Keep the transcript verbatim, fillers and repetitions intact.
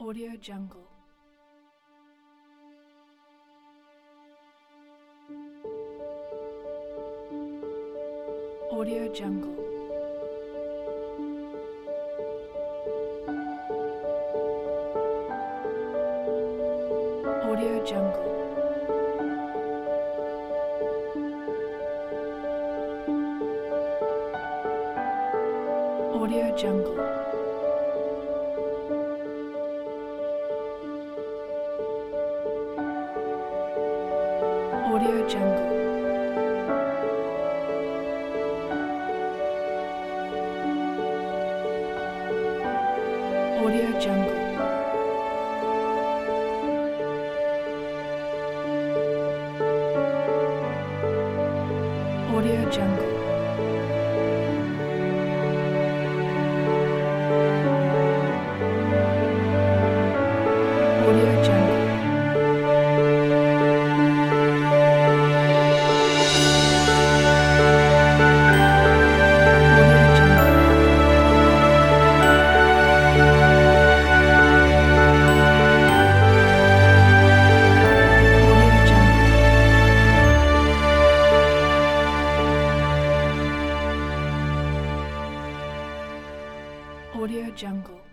Audio Jungle. Audio Jungle. Audio Jungle. Audio Jungle. Audio Jungle. Audio Jungle. Audio Jungle. Audio Jungle. Audio Jungle.